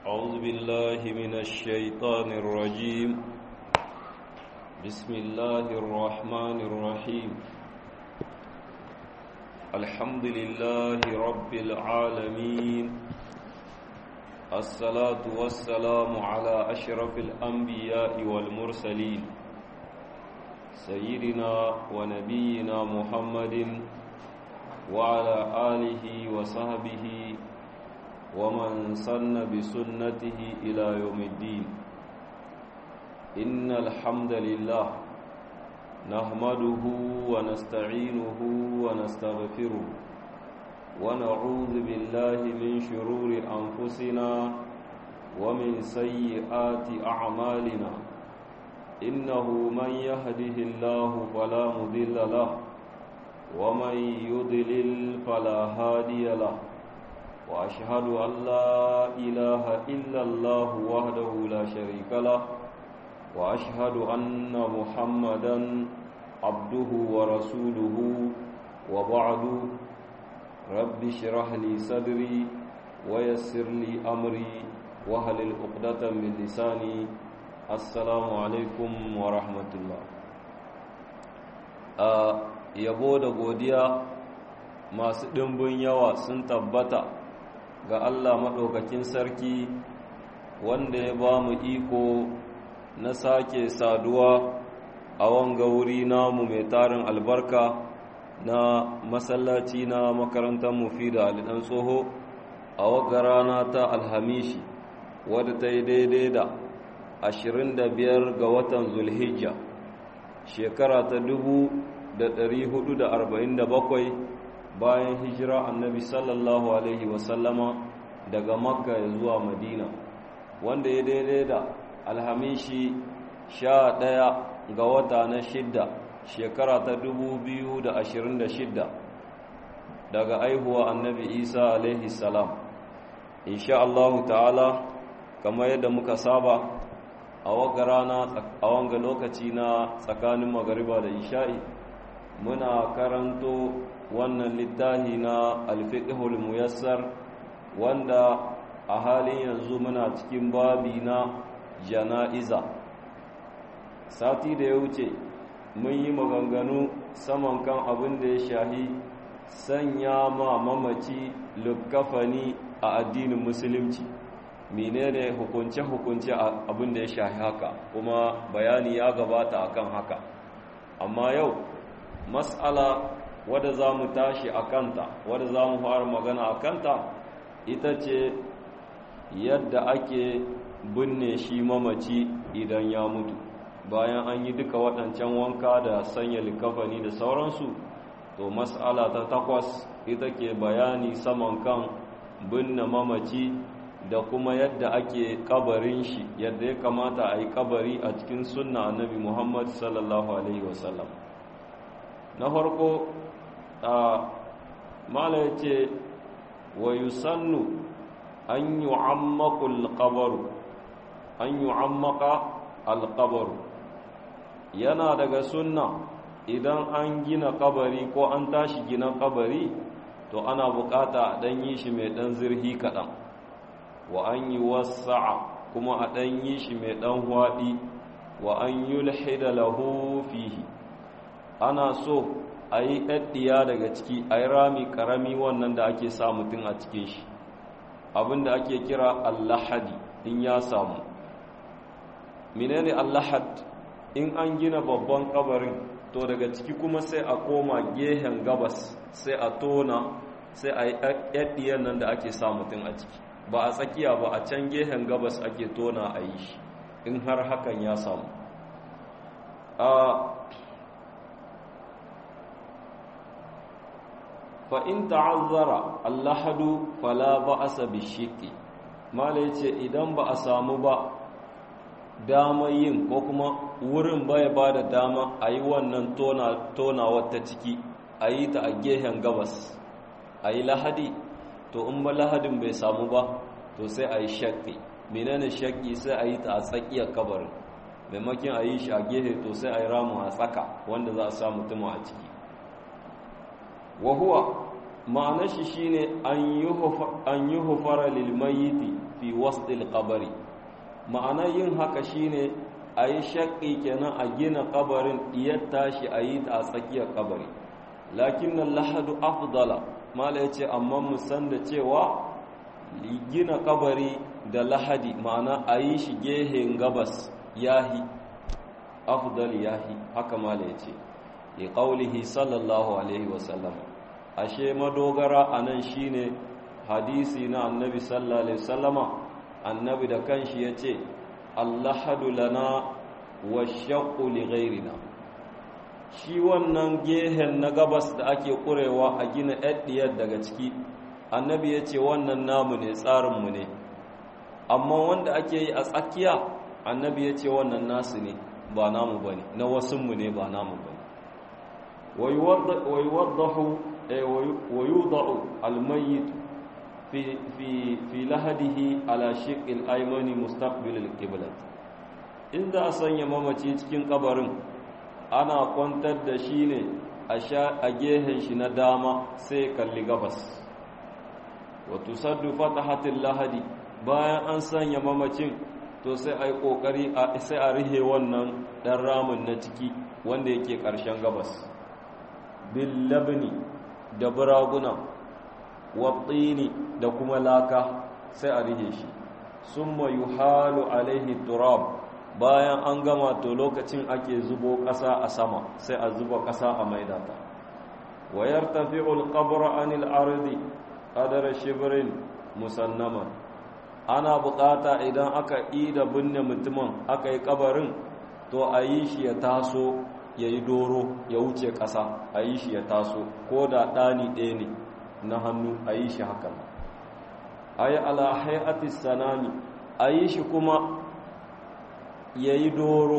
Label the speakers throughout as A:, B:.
A: أعوذ بالله من الشيطان الرجيم. بسم الله الرحمن الرحيم. الحمد لله رب العالمين. الصلاة والسلام على أشرف الأنبياء والمرسلين سيدنا ونبينا محمد وعلى آله وصحبه ومن سن بسنته إلى يوم الدين. إن الحمد لله نحمده ونستعينه ونستغفره ونعوذ بالله من شرور أنفسنا ومن سيئات أعمالنا. إنه من يهده الله فلا مضل له ومن يضلل فلا هادي له. وأشهد أن لا إله إلا الله وحده لا شريك له وأشهد أن محمدا عبده ورسوله. وبعد، رب اشرح لي صدري ويسر لي أمري واحلل عقدة من لساني. السلام عليكم ورحمة الله. yabo da godiya masu ɗimbin yawa sun tabbata ga Allah maɗaukakin sarki wanda ya ba mu iko na sake saduwa a wanga wuri namu mai tarin albarka na masallaci na makarantar Mufida Ali Dan Tsoho a wagga rana ta Alhamishi wadda ta yi daidai da 25 ga watan Zulhijja shekara ta 1447 bayan hijira annabi sallallahu alaihi wasallama daga makka zuwa madina, wanda ya daidai da alhamishi 11 ga wata na 6 shekara ta 2026 daga aihuwa annabi isa alaihi salam. insha Allah ta'ala, kamar yadda muka saba a wanga rana a wanga lokaci na tsakanin magariba da isha'i, muna karanto wannan littafi na alfiqhul muyassar wanda a halin yanzu muna cikin babi na jana'iza. Sati da ya wuce mun yi maganganu saman kan abin da ya shahi sanya ma mamaci lukkafani a addinin musulunci, menene hukunce-hukunce abin da ya shahi haka, kuma bayani ya gabata akan haka. amma yau mas'ala wadda za mu tashi a kanta, wadda za mu fara magana a kanta, ita ce yadda ake binne shi mamaci idan ya mutu. Bayan an yi duka waɗancan wanka da sanya likafani da sauransu, to mas'ala ta 8 ita ke bayani saman kan binne mamaci da kuma yadda ake kabarin shi, yadda ya kamata a yi kabari a cikin sunna annabi Muhammad sallallahu alaihi wasallam. Na farko mala ya ce wa yusannu an yu'ammaqa al-qabr, yana daga sunna idan an gina kabari ko an tashi gina kabari, to ana bukata a dan yi shi mai dan zirhi kadan, wa an yuwassa'a, kuma a dan yi shi mai dan hwadi, wa an yulhida lahu fihi, ana so a yi ɗaɗɗiya daga ciki, a yi rami ƙarami wannan da ake sa mutum a cikin shi, abinda ake kira allahadi in ya samu. menene allahad? In an gina babban kabarin, to daga ciki kuma sai a koma gehen gabas, sai a tona, sai a yi ɗaɗɗiyan nan da ake sa mutum a ciki, ba a tsakiya ba, a can gehen gabas ake tona a yi shi, in har hakan ya samu. fa'in ta'azzara allahadu fala ba a sabi shiƙi, mala ya ce idan ba a samu ba damar yin, ko kuma wurin baya ba da dama a yi wannan tonawar ta ciki, a yi ta a gehen gabas, a yi lahadi, to in ba lahadin bai samu ba, to sai a yi shaƙi. menene shaƙi? sai a yi ta a tsakiyar kabarin, maimakon a yi shi a gehe, to sai a yi ramu a tsaka wanda za a sa mutum a ciki. wahuwa ma'anar shi shine an yi hufara lilmayiti fi wasdil qabri. Ma'anar yin haka shine a yi shaƙi kenan a gina kabarin iyar tashi a yi ta a tsakiyar kabari. Lakin nan lahadu afdala, mala ya ce amma musan da cewa gina kabari da lahadi ma'ana a yi shi gehen gabas yahi, afdal yahi, haka mala ya ce ya ƙaulihi sallallahu alaihi wasallam. Ashe madogara a nan shi ne hadisi na annabi sallallahu alaihi wasallama. Annabi da kanshi ya ce allahadu lana wa shaqqu li ghairina. Shi wannan gehen na gabas da ake kurewa a gina ɗaɗɗiyar daga ciki, annabi ya ce wannan namu ne, tsarinmu ne. Amma wanda ake yi a tsakiya, annabi ya ce wannan nasu ne, ba namu ba ne, na wasunmu ne, ba namu ba ne. wa yudau almayyit fi lahadihi ala shiqil aymani mustaqbilil qiblat. Inda a sanya mamaci cikin kabarin, ana kwantar da shi ne a gehen shi na dama sai kalli gabas. Wato saddu fatahatil lahadi, bayan an sanya mamacin to sai a yi ƙoƙari sai a rihe wannan ɗan ramin na ciki wanda yake ƙarshen gabas. Bil labni da buraguna, wattini da kuma laka sai a rihe shi. Summa yuhalu alaihi turab, bayan an gama to lokacin ake zubo ƙasa a sama sai a zuba ƙasa a maidata. Wa yartafi'u al-qabru anil ardi qadara shibrin musannaman. Ana buƙata idan aka ida binne mutumin aka yi kabarin to a yi shi ya taso ya yi doro ya wuce ƙasa, a yi shi ya taso ko da ɗani ɗaya ne na hannu, a yi shi hakan. A yi ala hay'atis sanami, a yi shi kuma ya yi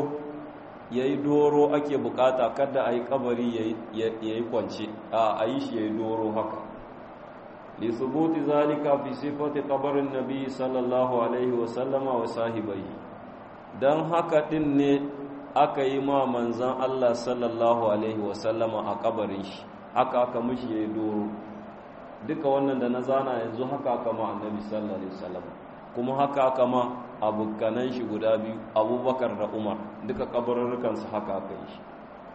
A: doro ake bukata, kada a yi kabari ya yi kwance, a yi shi ya yi doro haka. lisubuti zalika fi sifati kabarin nabi sallallahu alaihi wasallama wa sahibai. don haka din ne aka yi ma manzan Allah sallallahu alaihi wasallama a kabarin shi, haka aka mishi ya yi doro. Duka wannan da na zana yanzu haka aka ma annabi sallallahu alaihi wasallama, kuma haka aka ma abokanan shi guda biyu, Abubakar da Umar, duka kabarurrukansu haka aka yi shi.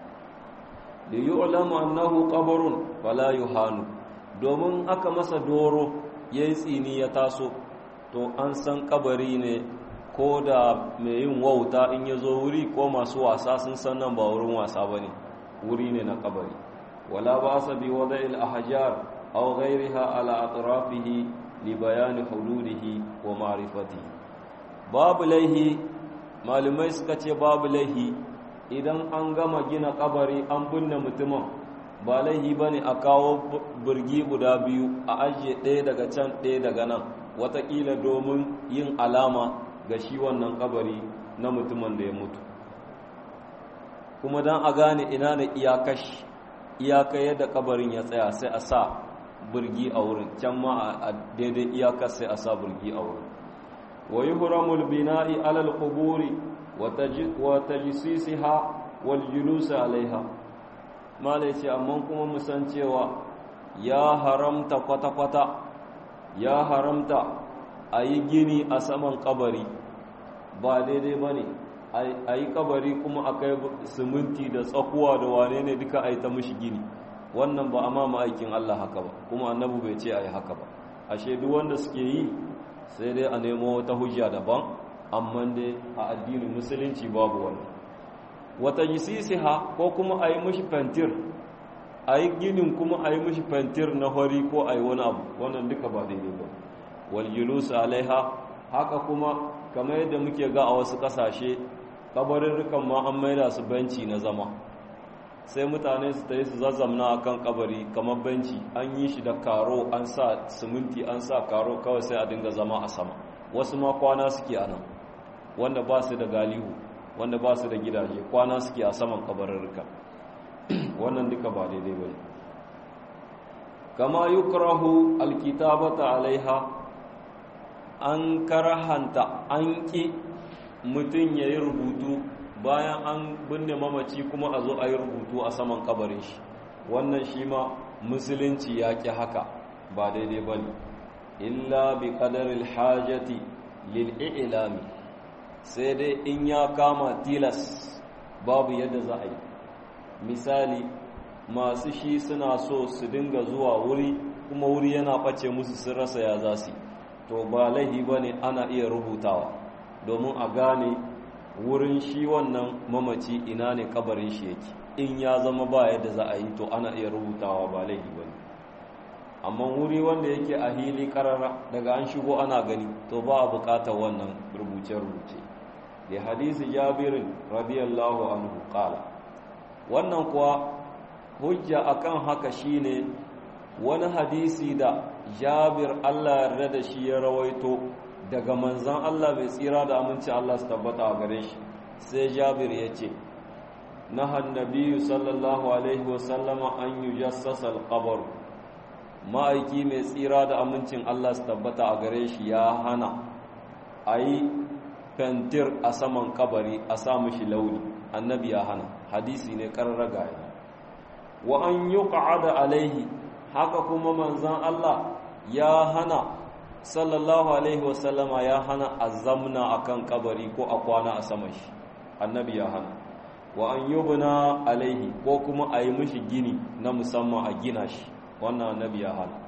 A: da yu'lamu annahu qabrun fala yuhanu, domin aka masa doro yayi tsini ya taso to an san kabari ne, ko da mai yin wauta in ya zo wuri ko masu wasa sun san nan ba wurin wasa bane, wuri ne na kabari. wala ba'sa bi wada'il ahjar aw ghayriha ala atrafihi li bayani hududihi wa ma'rifatihi. babu laihi, malumai suka ce babu laihi idan an gama gina kabari an binne mutumin, ba laihi bane a kawo burgi guda biyu a ajiye ɗaya daga can ɗaya daga nan, watakila domin yin alama ga shi wannan kabari na mutumin da ya mutu, kuma don a gane ina ne iyaka yadda kabarin ya tsaya sai a sa burgi a wurin, can ma a daidai iyakar sai a sa burgi a wurin. wa yuhramul bina'i alal quburi wa tajsisiha wal julus alaiha. malai ce amma kuma musan cewa ya haramta kwata-kwata, ya haramta a yi gini a saman kabari, ba daidai ba ne a yi kabari kuma a kai siminti da tsakuwa da wane ne duka a yi ta mishi gini. wannan ba a ma ma'aikin Allah haka ba, kuma annabu bai ce a yi haka ba. ashe duk wanda suke yi sai dai a nemo wata hujja daban, amma dai a addinin musulunci babu wannan. wata yisisiha ko kuma a yi mishi fentir, a yi ginin kuma a yi mishi fentir na hori ko a yi wani abu, wannan duka ba daidai ba. wal julus alaiha, haka kuma kamar yadda muke ga a wasu kasashe kabarurrukan ma an maida su benci na zama, sai mutane su tayi su zazzamna akan kabari kamar benci, an yi shi da karo, an sa siminti, an sa karo, kawai sai a dinga zama a sama. wasu ma kwana suke a nan, wanda ba su da galihu, wanda ba su da gidaje, kwana suke a saman kabarurruka. wannan duka ba daidai ba ne. kama yukrahu alkitabata alaiha, an karahanta, an ƙi mutum ya yi rubutu bayan an binne mamaci kuma a zo a yi rubutu a saman kabarin shi. wannan shi ma musulunci ya ƙi haka ba daidai ba ne illa bi ƙadaril hajati lil'ilami sai dai in ya kama tilas babu yadda za a yi misali masu shi suna so su dinga zuwa wuri kuma wuri yana ɓace musu sun rasa ya za su to ba laihi ba ne ana iya rubutawa domin a gane wurin shi wannan mamaci ina ne kabarin shi yake in ya zama ba yadda za a yi to ana iya rubutawa ba laihi ba ne amma wuri wanda yake a hili karara daga an shigo ana gani to ba a bukatar wannan rubuce-rubuce da hadisi jabirin radiyallahu anhu qala wannan kuwa hujja akan haka shine wani hadisi da Jabir Allah yarda da shi ya rawaito daga manzon Allah mai tsira da aminci Allah su tabbata a gare shi sai Jabir ya ce nahan nabiyyu sallallahu alaihi wasallama an yujassasa al-qabr ma'aiki mai tsira da amincin Allah su tabbata a gare shi ya hana ayi fentir a saman kabari a sa mishi launi annabi ya hana hadisi ne karraga ya wa an yuq'ada alaihi haka kuma manzan Allah ya hana sallallahu alaihi wasallama ya hana azamna akan kabari ko a kwana a saman shi annabi ya hana wa an yubna alaihi ko kuma a yi mishi gini na musamman a gina shi wannan annabi ya hana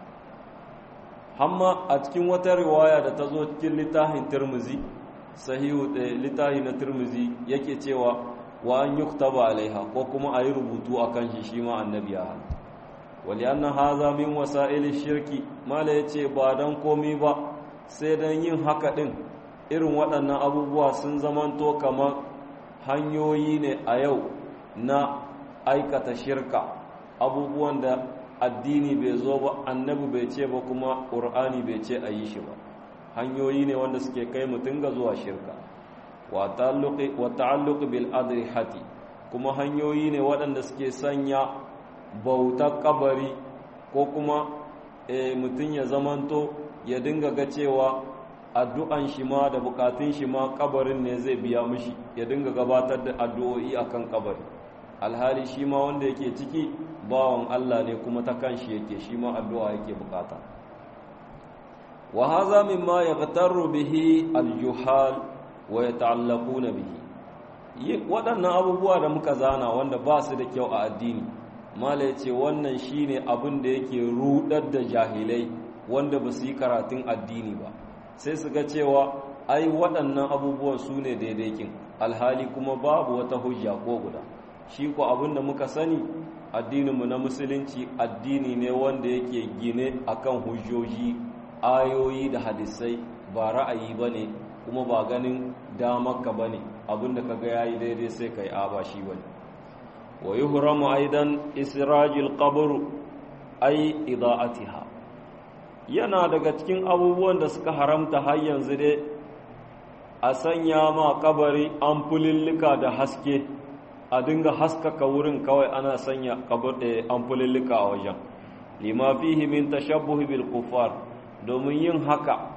A: hamma a cikin wata riwaya da ta zo cikin littafin Tirmidhi sahihu littafi na Tirmidhi yake cewa wa an yuktaba alaiha ko kuma a yi rubutu akan shi ma annabi ya hana walianna haza min wasa'ili shirki mala yace ba dan komai ba sai dan yin haka din irin waɗannan abubuwa sun zamanto kamar hanyoyi ne a yau na aikata shirka abubuwan da addini bai zo ba annabi bai ce ba kuma qur'ani bai ce a yi shi ba hanyoyi ne wanda suke kai mutum ga zuwa shirka wa ta'alluq bil adrihati kuma hanyoyi ne waɗanda suke sanya bautar kabari ko kuma mutum ya zamanto ya dinga ga cewa addu'an shi ma da bukatun shi ma kabarin ne zai biya mishi ya dinga gabatar da addu'o'i akan kabari alhali shi ma wanda yake ciki bawan Allah ne kuma ta kanshi yake shi ma addu'a yake bukata wa hadha mimma yaghtarru bihi al-juhal wa yata'allaquna bihi waɗannan abubuwa da muka zana wanda ba su da kyau a addini mala ya ce wannan shine abin da yake rudar da jahilai wanda ba su yi karatun addini ba sai su ga cewa ai waɗannan abubuwan su ne daidaikin alhali kuma babu wata hujja ko guda shi ko abin da muka sani addininmu na musulunci addini ne wanda yake gine akan hujjoji ayoyi da hadisai ba ra'ayi ba ne kuma ba ganin damarka ba ne abin da kaga yayi daidai sai kai ba shi ba ne wa yuhramu aidan israjil qabr ay ida'atiha yana daga cikin abubuwan da suka haramta har yanzu dai a sanya ma kabari amfulillika da haske a dinga haskaka wurin kawai ana sanya amfulillika a wajen lima fihi min tashabbuh bil kuffar domin yin haka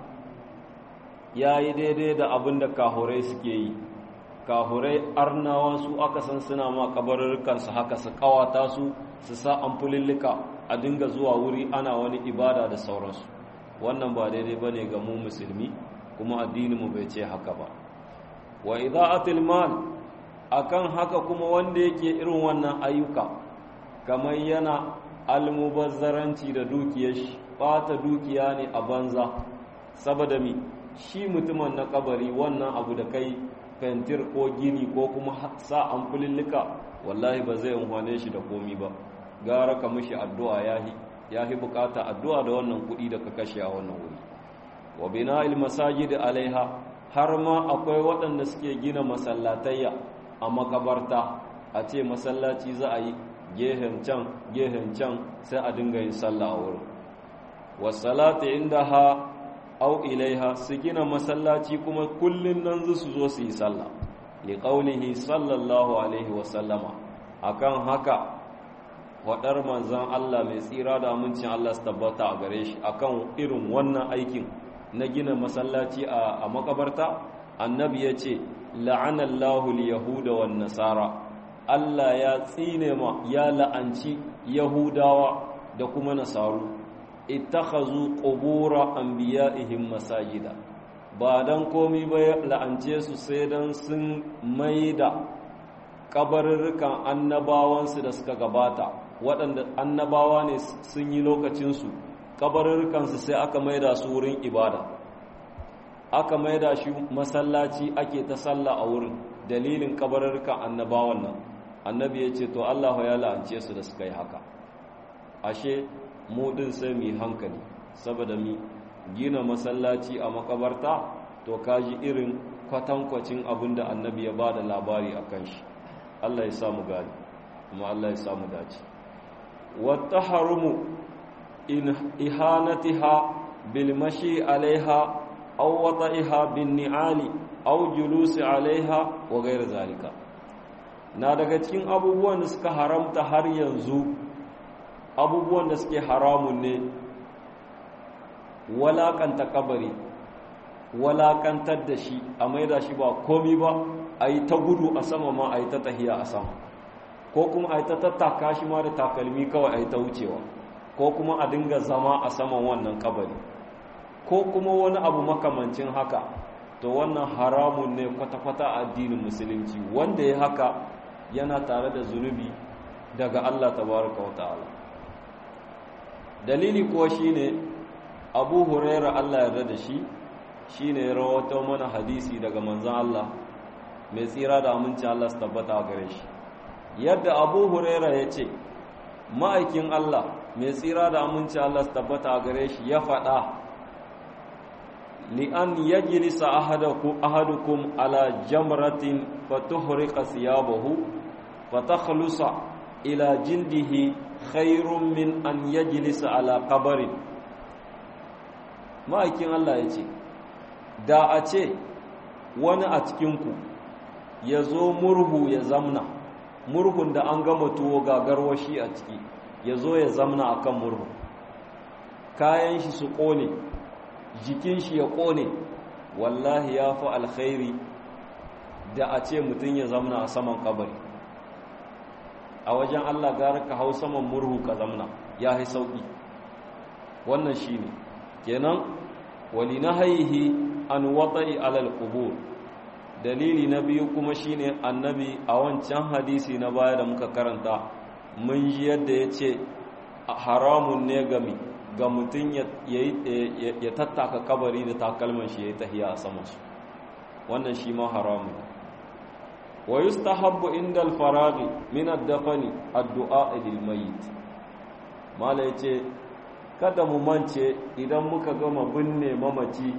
A: yayi daidai da abin da kahurai suke yi kahurai arnawa su aka san suna ma kabarurrukansu haka su kawata su sa amfulillika a dinga zuwa wuri ana wani ibada da sauransu wannan ba daidai ba ne ga mu musulmi kuma addininmu bai ce haka ba wa ida'atul mal akan haka kuma wanda yake irin wannan ayyuka kamar yana almubazzaranci da dukiyar shi bata dukiya ne a banza saboda mi shi mutumin na kabari wannan abu da kai fentir ko gini ko kuma sa amfulillika wallahi ba zai amfane shi da komi ba gara ka mishi addu'a yahi bukata addu'a da wannan kudi da ka kashe a wannan wuri wa bina'il masajid alaiha har ma akwai waɗanda suke gina masallatayya a makabarta a ce masallaci za a yi gehen can sai a dinga yin sallah a wurin wasalatu indaha au ilaiha su gina masallaci kuma kullun nan su zo su yi sallah li qaulihi sallallahu alaihi wa sallama akan haka wadar manzon Allah mai tsira da amincin Allah su tabbata a gare shi akan irin wannan aikin na gina masallaci a makabarta annabi ya ce la'anallahu al-yahuda wan nasara Allah ya tsine ma ya la'anci yahudawa da kuma nasaru ittakhazu qubura anbiya'ihim masajida ba dan komi ba la'ance su sai dan sun maida kabarurrukan annabawansu da suka gabata waɗanda annabawa ne sun yi lokacinsu kabarurrukansu sai aka maida su wurin ibada aka maida shi masallaci ake ta sallah a wurin dalilin kabarurrukan annabawan nan annabi ya ce to Allah ya la'ance su da suka yi haka ashe mu din sai mu hankali saboda mu gina masallaci a makabarta to kaji irin kwatankwacin abinda annabi ya bada labari akan shi Allah ya samu gani kuma Allah ya samu dace wa taharumu in ihanatiha bil mashi alaiha aw wata'iha bin ni'ali aw julusi alaiha wa ghayr zalika na daga cikin abubuwan da suka haramta har yanzu abubuwan da suke haramun ne walakanta kabari walakantar da shi a maida shi ba komi ba a yi ta gudu a sama ma a yi ta tahiya a sama ko kuma a yi ta tattaka shi ma da takalmi kawai a yi ta wucewa ko kuma a dinga zama a saman wannan kabari ko kuma wani abu makamancin haka to wannan haramun ne kwata-kwata a addinin musulunci wanda ya haka yana tare da zunubi daga Allah tabaraka wa ta'ala dalili kuwa shine Abu Huraira Allah yarda da shi shine ya rawaito mana hadisi daga manzon Allah mai tsira da aminci Allah su tabbata gare shi yadda Abu Huraira ya ce ma'aikin Allah mai tsira da aminci Allah su tabbata gare shi ya faɗa li'an yajlisa ahadukum ala jamratin fatuhriqa siyabahu fatakhlusa ila jildihi khairun min an yajlisa ala qabrin ma'aikin Allah ya ce da a ce wani a cikinku ya zo murhu ya zamna murhun da an gama tuwo gagarwashi a ciki ya zo ya zamna a kan murhu kayan shi su ƙone jikin shi ya ƙone wallahi ya fi alkhairi da a ce mutum ya zamna a saman kabari a wajen Allah gara ka hau saman murhu ka zamna ya yi sauƙi wannan shi ne kenan wali na haihi an wata'i alal qubur dalili na biyu kuma shine annabi a wancan hadisi na baya da muka karanta mun ji yadda ya ce haramun ne ga mutum ya tattaka kabari da takalman shi ya yi tahiya a samansu wannan shi ma haramun wa yustahabbu inda al-faraghi min ad-dafani ad-du'a lil mayyit mala yace kada mu mance idan muka gama binne mamaci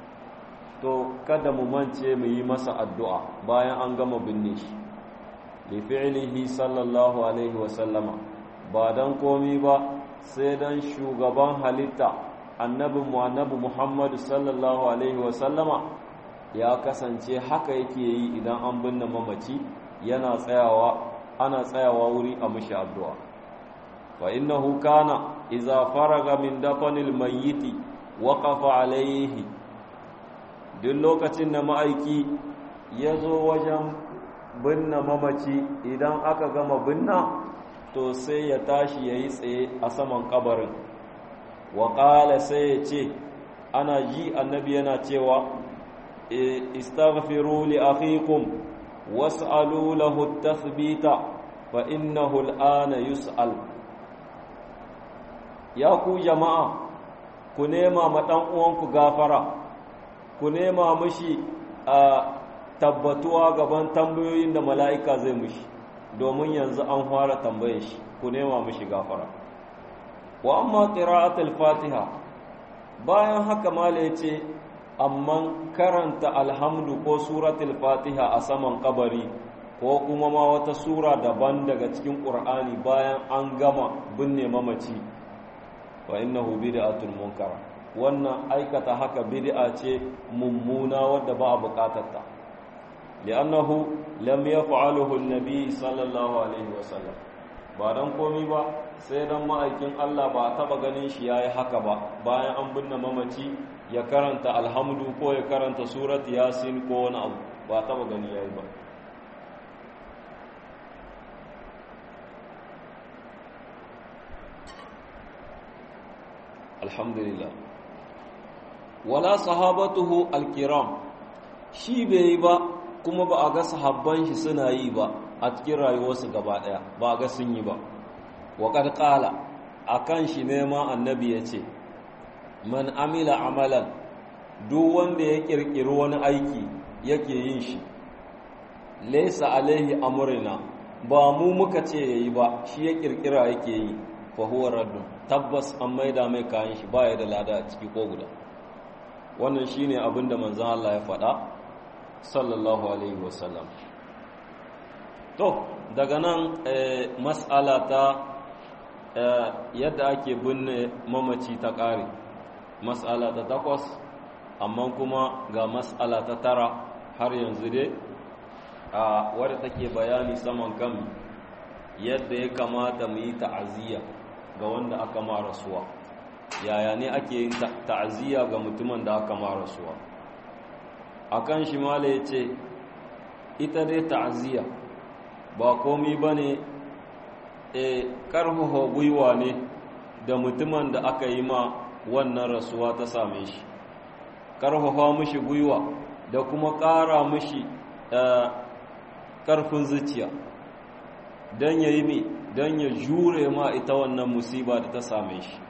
A: to kada mu mance mu yi masa addu'a bayan an gama binne shi li fi'lihi sallallahu alaihi wa sallama ba dan komi ba sai dan shugaban halitta annabi Muhammad sallallahu alaihi wa sallama ya kasance haka yake yi idan an binne mamaci ana tsayawa wuri a mishi addu'a fa innahu kana idza faraga min dafanil mayyiti waqafa alaihi duk lokacin da ma'aiki ya zo wajen binne mamaci idan aka gama binna to sai ya tashi ya yi tsaye a saman kabarin wa ƙala sai ya ce ana ji annabi yana cewa istaghfiru li akhikum was'alu lahu at-tathbita fa innahu al-ana yus'al ya ku jama'a ku nema ma dan uwanku gafara ku nema mishi a tabbatuwa gaban tambayoyin da mala'ika zai mishi domin yanzu an fara tambaye shi ku nema mishi gafara wa amma qira'atul fatiha bayan haka mala yace amma karanta alhamdu ko suratul fatiha a saman kabari ko kuma ma wata sura daban daga cikin qur'ani bayan an gama binne mamaci wa innahu bid'atul munkara wannan aikata haka bid'a ce mummuna wadda ba a bukatarta li'annahu lam yaf'aluhu an-nabi sallallahu alaihi wasallam ba dan komi ba sai dan ma'aikin Allah ba taba ganin shi yayi haka ba bayan an binne mamaci ya karanta alhamdu ko ya karanta surat yasin ko wani abu ba taba gani yayi ba alhamdulillah. Wala sahabatuhu alkiram, shi bai yi ba kuma ba a ga sahabban shi suna yi ba a cikin rayuwarsu gaba ɗaya, ba a ga sun yi ba. Wa qad qala, akan shi ne ma annabi ya ce, man amila amalan, duk wanda ya kirkiri wani aiki yake yin shi, laysa alaihi amrina, ba mu muka ce yayi ba, shi ya kirkira yake yi, fa huwa raddun, tabbas an maida mai kayan shi, baya da lada a ciki ko guda. Wannan shine abin da manzon Allah ya faɗa sallallahu alaihi wasallam. To daga nan mas'ala ta yadda ake binne mamaci ta ƙare, mas'ala ta 8, amma kuma ga mas'ala ta 9 har yanzu dai wadda take bayani saman kan yadda ya kamata mu yi ta'aziyya ga wanda aka ma rasuwa. Yaya ne ake yin ta'aziyya ga mutumin da aka ma rasuwa? Akan shi mala ya ce, ita dai ta'aziyya ba komi ba ne, ƙarfafa gwiwa ne da mutumin da aka yi ma wannan rasuwa ta same shi, ƙarfafa mishi gwiwa da kuma ƙara mishi ƙarfin zuciya don ya yi mi, don ya jure ma ita wannan musiba da ta same shi.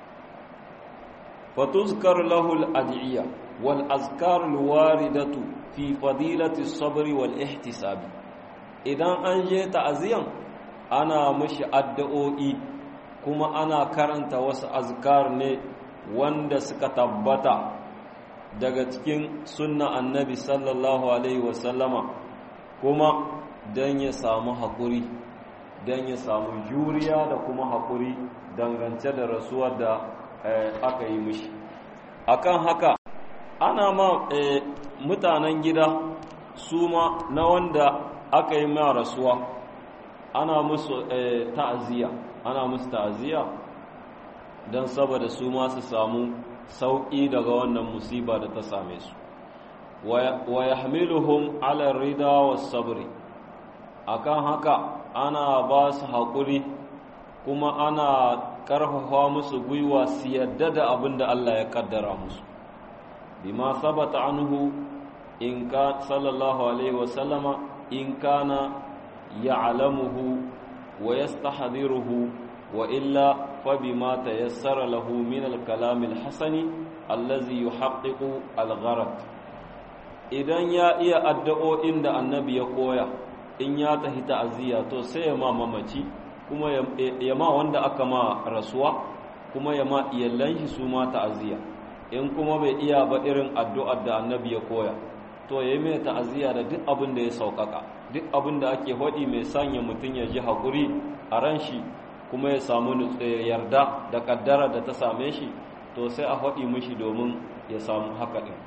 A: fatuzkar lahul adiyya wal azkarul waridatu fi fadilati sabri wal ihtisabi. Idan an je ta'aziyan ana mishi addu'o'i kuma ana karanta wasu azkar ne wanda suka tabbata daga cikin sunna annabi sallallahu alaihi wasallama, kuma don ya samu haƙuri, don ya samu juriya da kuma haƙuri dangance da rasuwar da aka yi mishi. Akan haka ana ma mutanen gida su ma na wanda aka yi ma rasuwa ana musu ta'aziyya don saboda su ma su samu sauƙi daga wannan musiba da ta same su. Wa yahmiluhum ala rida was sabri, akan haka ana ba su haƙuri kuma ana ƙarfafa musu gwiwa su yadda da abin da Allah ya kaddara musu. Bima sabata anhu in ka sallallahu alaihi wasallama in kana ya'lamuhu wa yastahdiruhu wa illa fa bima tayassara lahu min al-kalam al-hasani allazi yuhaqqiqu al-gharad. Idan ya iya addu'o'in da annabi ya koya in ya tahi ta'aziyya, to sai ya ma mamaci kuma ya ma wanda aka ma rasuwa kuma ya ma iyallan shi su ma ta'aziyya. In kuma bai iya ba irin addu'ar da annabi ya koya, to ya yi mai ta'aziyya da duk abin da ya sauƙaƙa, duk abin da ake faɗi mai sanya mutum ya ji haƙuri a ran shi kuma ya samu yarda da ƙaddara da ta same shi, to sai a faɗi mishi domin ya samu haka ɗin.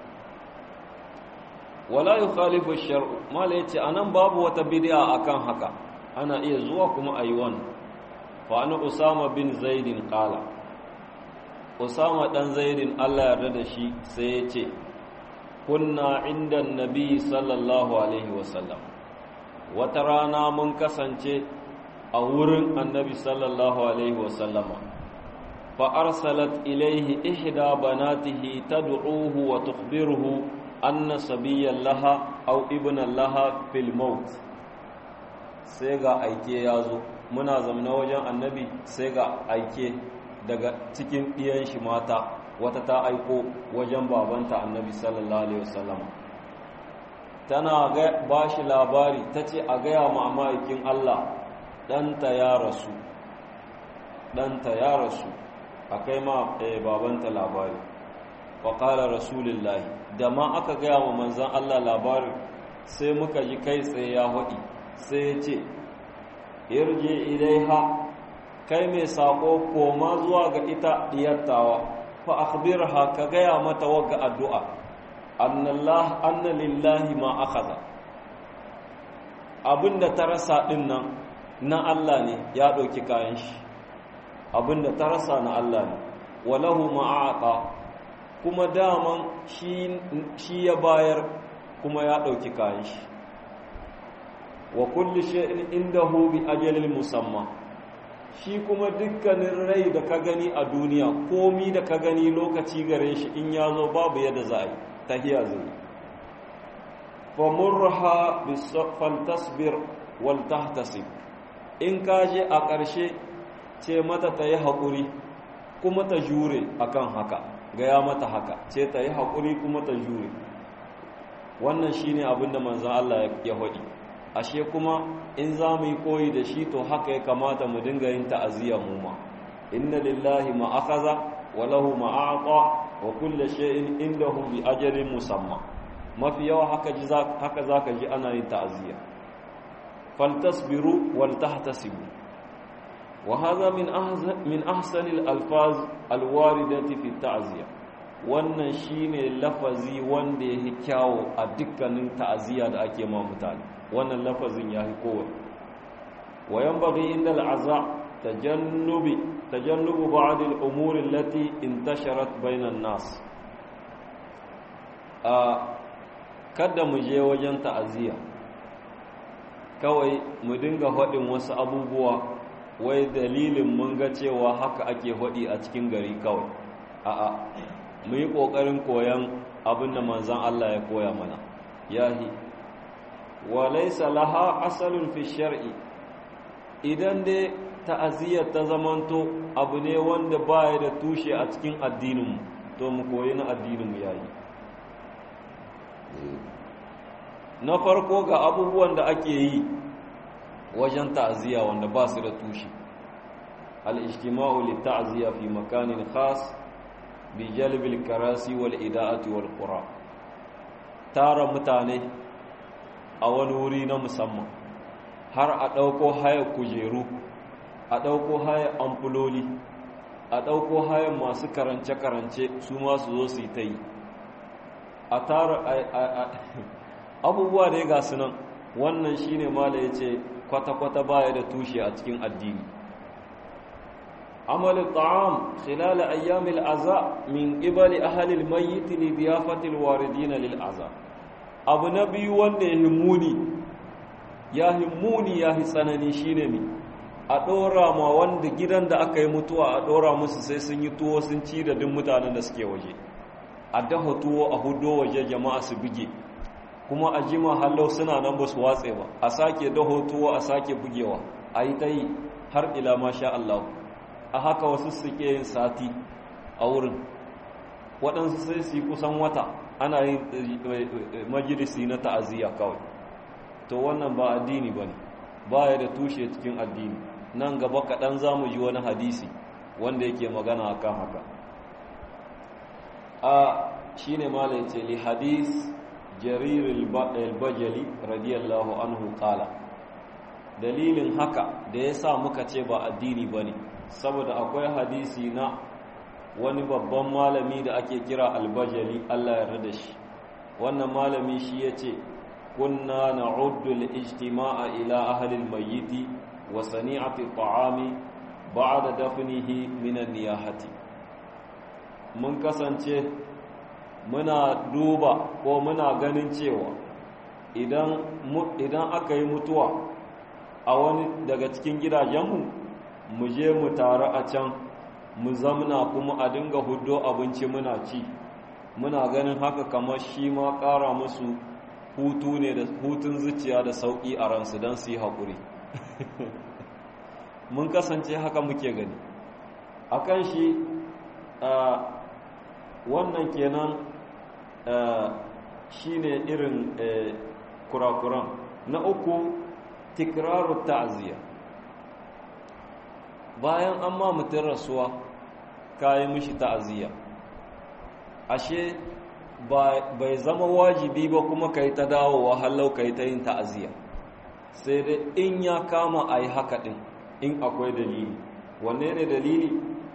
A: Wala yukhalifu shar'u, mala yace anan babu wata bid'a akan haka, ana iya zuwa kuma ayi wannan. Fa ana Usama bin Zaidin qala, Usama dan Zaidin Allah yarda da shi sai yace, kunna inda nabi sallallahu alaihi wasallam, wata rana mun kasance a wurin annabi sallallahu alaihi wasallama, fa arsalat ilaihi ihda banatihi tad'uhu wa tukhbiruhu anna sabiyyan laha aw ibnan laha fil maut. Sai ga aike ya zo, muna zamna wajen annabi sai ga aike daga cikin ɗiyan shi mata, wata ta aiko wajen babanta annabi sallallahu alaihi wasallam, tana ba shi labari, ta ce a gaya ma ma'aikin Allah ɗanta ya rasu, a kai ma babanta labari. Wa ƙala rasulullahi, da ma aka gaya wa manzan Allah labari sai muka ji kai tsaye ya haɗi, sai ya ce, irje ilaiha, kai mai saƙo koma zuwa ga ita diyattawa, fa akhbirha, ka gaya mata wagga addu'a, anna lillahi ma akhadha, abinda ta rasa din nan na Allah ne, ya ɗauki kayan shi, abinda ta rasa na Allah ne, walahu ma'aqa, kuma daman shi ya bayar kuma ya ɗauki kayan shi, wa kulli shay'in indahu bi ajalin musamma, shi kuma dukkanin rai da ka gani a duniya komi da ka gani lokaci gare shi in ya zo babu yadda za a yi tahiya zai famurha faltasbir wal tahtasib in ka je a ƙarshe ce mata ta yi haƙuri kuma ta jure akan haka gaya mata haka ce ta yi haƙuri kuma ta jure wannan shine abinda manzon Allah ya faɗi ashe kuma in za mu yi koyi da shi to haka ya kamata mu dinga yin ta'aziyya mu ma inna lillahi ma akhadha wa lahu ma a'ta wa kullu shay'in indahu bi ajalin musamma mafi yawa haka zaka ji ana yin ta'aziyya faltasbiru wal tahtasibu wa hadha min ahsani al alfaz al waridati fi ta'ziyya wannan shine lafazi wanda yake kyawo a dukkanin ta'aziyya da ake ma mutane wannan lafazin ya fi kowane wayan bagi inda al'aza tajannubu ba'd al'umuri allati intasharat bainan nas kada mu je wajen ta'aziyya kawai mu dinga faɗin wasu abubuwa wai dalilin mun ga cewa haka ake faɗi a cikin gari kawai a'a mu yi ƙoƙarin koyan abin da manzon Allah ya koya mana yahi walaisa laha asalin fi shar'i idan dai ta'aziyyar ta zamanto abu ne wanda baya da tushe a cikin addininmu to mu koyi na addininmu yayi na farko ga abubuwan da ake yi wajen ta'aziyya wanda ba su da tushe al-ijtima'u lit-ta'ziyya fi makanin khas bi jalbil karasi wal ida'ati wal qura tara mutane a wani wuri na musamman har a ɗauko hayar kujeru a ɗauko hayar amfuloli a ɗauko hayar masu karance-karance su masu zo su yi ta yi a tara abubuwa da ya gasu nan wannan shi ne ma da ya ce kwata-kwata baya da tushe a cikin addini amalin ta'am khilala ayyamil aza min ƙibali ahalil mayyiti li biyafatil waridina lil aza abu na biyu wanda ya himmuni ya hi tsanani shi ne a ɗora ma wanda gidan da aka yi mutuwa a ɗora musu sai sun yi tuwo sun ci da duk mutanen da suke waje a dafa tuwo a hudo waje jama'a su buge kuma a jima hallau suna nan ba su watse ba a sake daho tuwo a sake bugewa a yi ta yi har ila masha Allah a haka wasu suke yin sati a wurin waɗansu sai su yi kusan wata ana yin majalisi na ta'aziyya kawai to wannan ba addini ba ne ba ya da tushe cikin addini nan gaba kaɗan za mu ji wani hadisi wanda yake magana a kan haka shi ne mala ya ce li hadis jarir al-bajali radiyallahu anhu qala dalilin haka da ya sa muka ce ba addini ba ne saboda akwai hadisi na wani babban malami da ake kira albajali Allah ya rada shi wannan malami shi ya ce kunna na'uddu al-ijtima'a ila ahli al-mayyit wa sani'ati at-ta'ami ba'da dafnihi min an-niyahati mun kasance muna duba ko muna ganin cewa idan aka yi mutuwa a wani daga cikin gidajenmu mu je mu taru a can mu zamna kuma a dinga huddo abinci muna ci muna ganin haka kamar shi ma ƙara musu hutu ne da hutun zuciya da sauƙi a ransu don su yi haƙuri mun kasance haka muke gani a kan shi wannan kenan shi ne irin kurakuran na uku tikraru ta'aziyya bayan an ma mutum rasuwa kayi mishi ta'aziyya ashe bai zama wajibi ba kuma kai ta dawowa hallau kai ta yin ta'aziyya sai dai in ya kama a yi haka ɗin in akwai dalili wanne ne dalili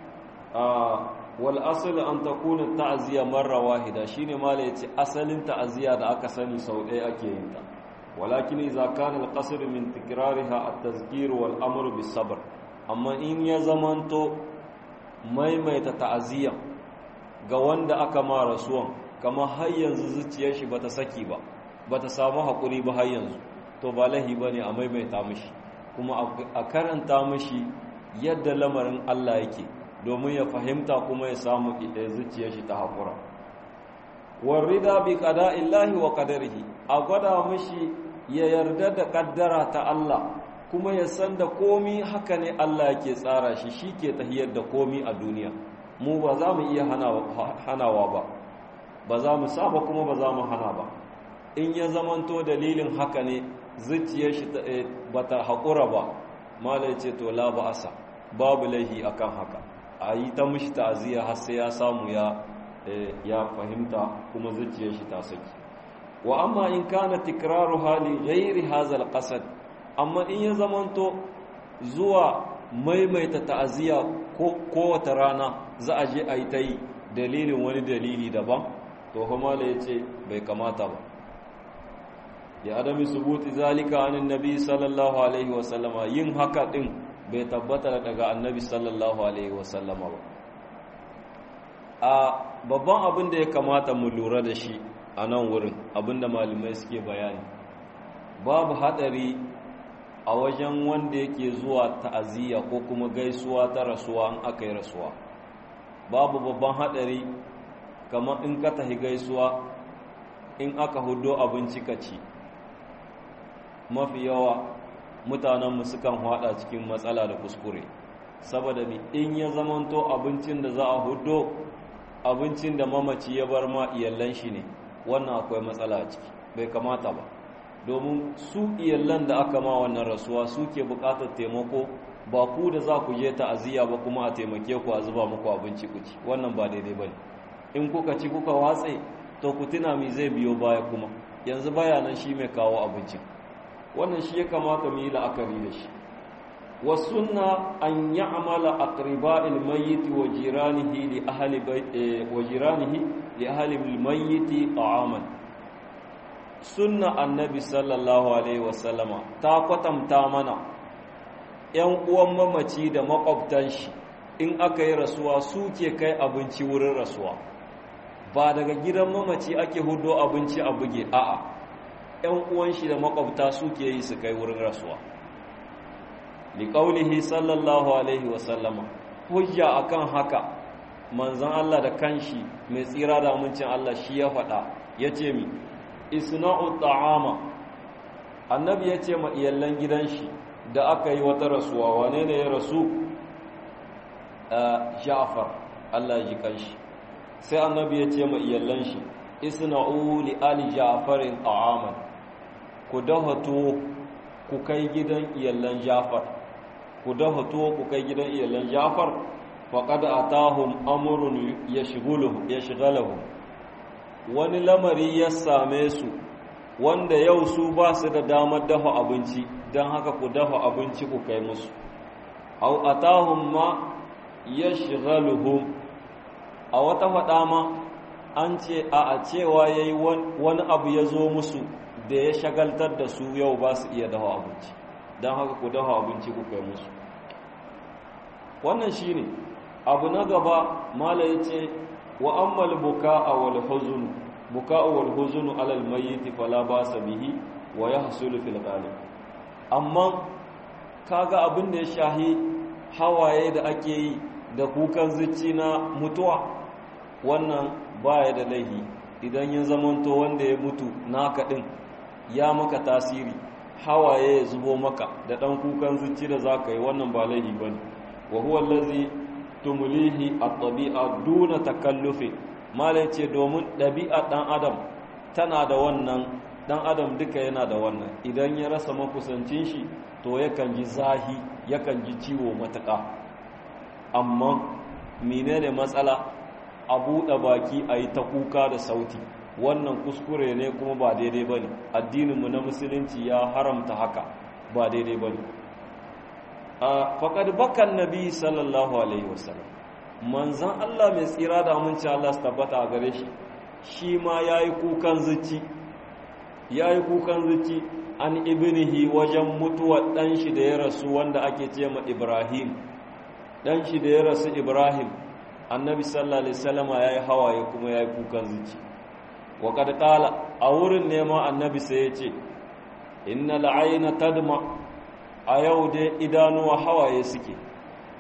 A: wal asali an takuna ta'aziyya marra wahida shine mala yace asalin ta'aziyya da aka sani sau ɗaya ake yin ta walakin idza kana al-qasr min tikrariha at-tazkir wal amr bis sabr amma in ya zamanto maimaita ta'aziyya ga wanda aka ma rasuwan kamar har yanzu zuciyar shi bata saki ba bata samu hakuri ba har yanzu to ba lahi bane a maimaita mishi kuma a karanta mishi yadda lamarin Allah yake domin ya fahimta kuma ya samu zuciyar shi ta haƙura. warida bi qada'illahi wa qadarihi, a gwada mishi ya yarda da kaddara ta Allah kuma ya san da komi haka ne Allah yake tsara shi, shi ke tahiyar da komi a duniya. mu ba za mu iya hanawa ba, ba za mu saba kuma ba za mu hana ba. in ya zamanto dalilin haka ne zuciyar shi ba ta haƙura ba, malai ce to la ba'asa, babu laihi akan haka, a yi ta mishi ta'aziyya har sai ya samu ya fahimta kuma zuciyar shi ta saki. wa amma in kana tikraru hali ghairi hazal qasad, amma in ya zamanto zuwa maimaita ta'aziyya kowace rana za a je a yi ta yi dalilin wani dalili daban, to kuma ya ce bai kamata ba. ya adami subuti zalika anin nabi sallallahu alaihi wasallama, yin haka din bai tabbata daga annabi sallallahu alaihi wasallama ba. a babban abin da ya kamata mu lura da shi a nan wurin, abin da malamai suke bayani, babu hadari a wajen wanda yake zuwa ta'aziyya ko kuma gaisuwa ta rasuwa in aka yi rasuwa. babu babban hadari kamar in ka tahi gaisuwa, in aka hudo abinci ka ci. mafi yawa mutanenmu sukan hada cikin matsala da kuskure, saboda in ya zamanto abincin da za a hudo abincin da mamaci ya bar ma iyallan shi ne, wannan akwai matsala a ciki, bai kamata ba. domin su iyallan da aka ma wannan rasuwa suke bukatar taimako, ba ku da za ku je ta'aziyya ba kuma a taimake ku a zuba muku abinci ku ci, wannan ba daidai bane. in kuka ci kuka watse, to ku tuna mi zai biyo baya kuma, yanzu bayanan shi mai kawo abincin. wannan shi ya kamata mu yi la'akari da shi. wasunna an ya'mala aqriba'il mayyit wa jiranihi li ahli wa jiranihi li ahli al-mayyit ta'aman. sunna annabi sallallahu alaihi wasallama ta kwatanta mana ‘yan uwan mamaci da makwabtan shi in aka yi rasuwa suke kai abinci wurin rasuwa, ba daga gidan mamaci ake hudo abinci a buge, a'a ‘yan uwan shi da makwabta suke yi su kai wurin rasuwa. liƙaulihi sallallahu alaihi wasallama, hujja akan haka manzan Allah da kanshi mai tsira da amincin Allah shi ya faɗa, ya ce mi isna'u ta'ama, annabi ya ce ma iyallan gidan shi da aka yi wata rasuwa, wane ne ya rasu? Ja'far, Allah ji kanshi. sai annabi ya ce ma iyallan shi isna'u li ali ja'farin ta'aman, ku dahato ku kai gidan iyallan Ja'far, ku dahato ku kai gidan iyallan Ja'far, faqad atahum amrun yashghaluhum, wani lamari ya same su wanda yau su ba su da damar dafa abinci, don haka ku dafa abinci ku kai musu. au atahum ma yashghaluhum, a wata faɗa ma an ce a cewa yayi wani abu ya zo musu da ya shagaltar da su, yau ba su iya dafa abinci, don haka ku dafa abinci ku kai musu. wannan shine abu na gaba. mala yace wa ammal buka'a wal huzun ala al mayyit fala ba'sa bihi wa yahsulu fil ghalib. amma kaga abin da ya shahi hawaye da ake yi da kukan zuci na mutuwa, wannan baya da laihi idan ya zamanto wanda ya mutu naka din ya maka tasiri, hawaye ya zubo maka da dan kukan zuci da zaka yi, wannan ba laihi bane. wa huwa allazi tumulihi at-tabi'a duna takallufi, malai ce domin ɗabi'a ɗan adam tana da wannan, ɗan adam duka yana da wannan. idan ya rasa makusancin shi to yakan ji zahi, yakan ji ciwo matuƙa. amma menene matsala? a buɗe baki a yi ta kuka da sauti, wannan kuskure ne kuma ba daidai ba ne. addininmu na musulunci ya haramta haka, ba daidai ba ne. faƙad bakan nabi sallallahu alaihi wasallam, manzan Allah mai tsira da aminci Allah su tabbata a gare shi, shi ma ya yi kukan zuci an ibnihi wajen mutuwar ɗan shi da ya rasu wanda ake ce ma Ibrahim. ɗan shi da ya rasu Ibrahim, annabi sallallahu alaihi wasallama ya yi hawaye kuma ya yi kukan zuci. wa kad qala, a wurin nema annabi sai ya ce innal ayna tadma, a yau dai idanuwa hawaye suke.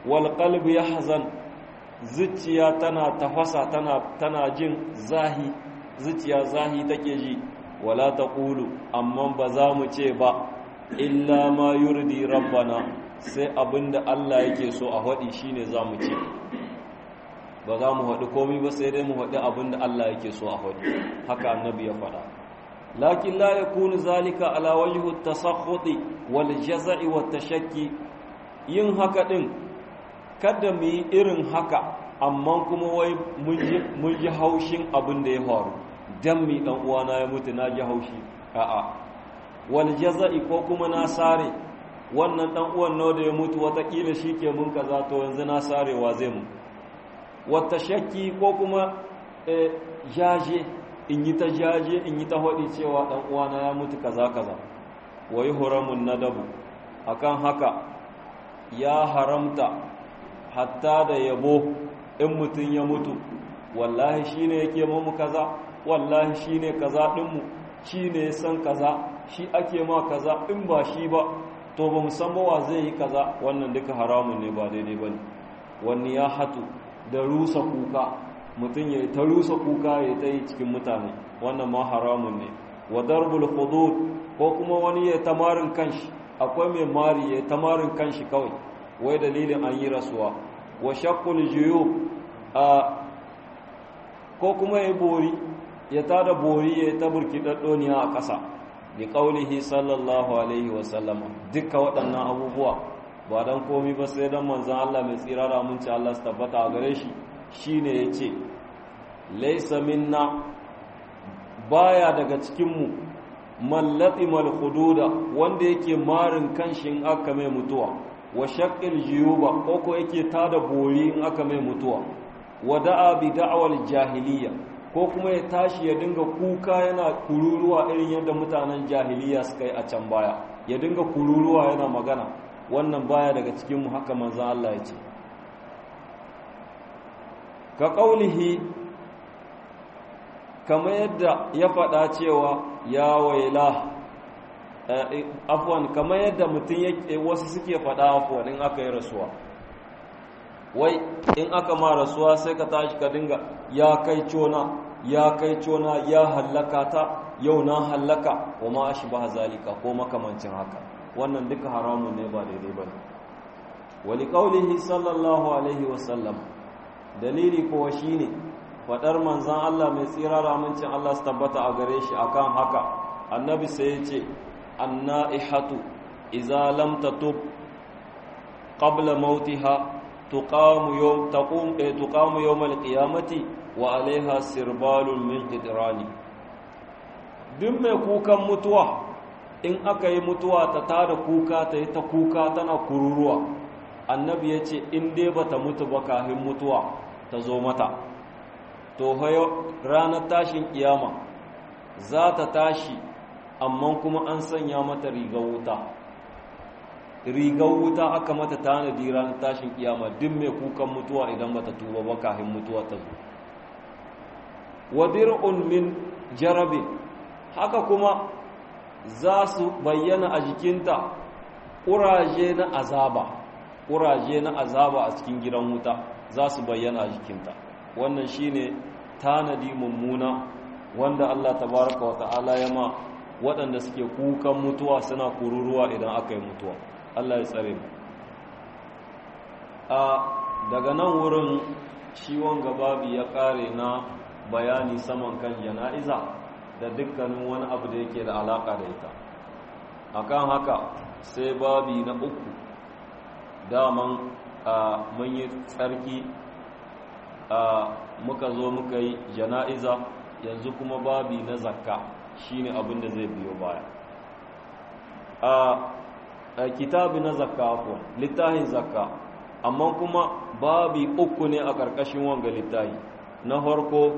A: wal qalbi yahzan zuciya tana tafasa tana jin zahi zuciya zahi take ji wala taqulu amma ba za mu ce ba illa ma yurdi rabbana sai abinda Allah yake so a hadi shine za mu ce ba za mu hadi komai ba sai dai mu hadi abinda Allah yake so a hadi haka annabi ya faɗa lakin la yakunu zalika ala wajhi at-tasakhuti wal jazai wat tashakki yin haka din kada mu yi irin haka amma kuma wai mun ji haushin abin da ya faru dan mi dan uwana ya mutu na ji haushi a'a wal jazai ko kuma na sare wannan dan uwan nawa da ya mutu watakila shike mun kaza to yanzu na sarewa zai mu wata shakki ko kuma jaje in yi ta jaje in yi ta hodi cewa dan uwana ya mutu kaza kaza wa yuhramun nadabu akan haka ya haramta hatta da yabo in mutun ya mutu wallahi shine yake mu kaza wallahi shine kaza dinmu shine san kaza shi ake ma kaza in ba shi ba to ba musamman wa zai yi kaza wannan duka haramun ne ba daidai bane wani ya hatu da rusa kuka mutum ya ta rusa kuka ya ta yi cikin mutane wannan ma haramun ne wa darbul hudud ko kuma wani ya tamarin kanshi akwai mai mari ya tamarin kanshi kawai wai dalilin an yi rasuwa wa shaqqul juyub ko kuma ya bori ya tada bori ya ta burkidaddoniya a ƙasa bi qaulihi sallallahu alaihi wa sallama duka waɗannan abubuwa ba dan komai ba sai dan manzon Allah mai tsira da mun ci Allah su tabbata a gare shi shine yace laysa minna baya daga cikin mu mallatimal hududa wanda yake marin kanshin aka mai mutuwa wa shaqqil jiyuba ko yake tada bori in aka mai mutuwa wada'a bi da'wal jahiliya ko kuma ya tashi ya dinga kuka yana kururuwa irin yadda mutanen jahiliya suka yi a can baya ya dinga kururuwa yana magana wannan baya daga cikin mu haka manzon Allah ya ce ka kaulihi kamar yadda ya faɗa cewa ya waila afwan kamar yadda mutum yake wasu suke faɗa afwan in aka yi rasuwa wai in aka ma rasuwa sai ka tashi ka dinga ya kai cona ya hallaka ta yau na hallaka wa ma ashbaha zalika ko makamancin haka wannan duka haramun ne ba daidai bane wali qaulihi sallallahu alaihi wasallam dalili ko shine fadar manzon Allah mai tsira da amincin Allah su tabbata a gare shi akan haka annabi sai ya ce annaihatu idza lam tatub qabla mautiha tuqamu yawm al-qiyamati wa alaiha sirbalun min qidrani duk mai kukan mutuwa in aka yi mutuwa ta tada kuka ta yi ta kuka tana kururuwa annabi ya ce in dai bata mutu ba kafin mutuwa ta zo mata to ranar tashin kiyama za ta tashi amma kuma an sanya mata rigar wuta aka mata tanadi ranar tashin kiyama duk mai kukan mutuwa idan bata tuba ba kafin mutuwa ta zo wadir'un min jarabi haka kuma za su bayyana a jikinta ƙuraje na azaba a cikin gidan wuta za su bayyana a jikinta wannan shine tanadi mummuna wanda Allah tabaraka wa ta'ala ya ma waɗanda suke kukan mutuwa suna kururuwa idan aka yi mutuwa Allah ya tsare mu daga nan wurin ciwon gababi ya ƙare na bayani saman kan jana'iza da dukkanin wani abu da yake da alaka da ita akan haka sai babi na uku daman mun yi tsarki muka zo muka yi jana'iza yanzu kuma babi na zakka shine abin da zai biyo baya kitabi na zakka ko littafin zakka amma kuma babi uku ne a ƙarƙashin wanga littafi na farko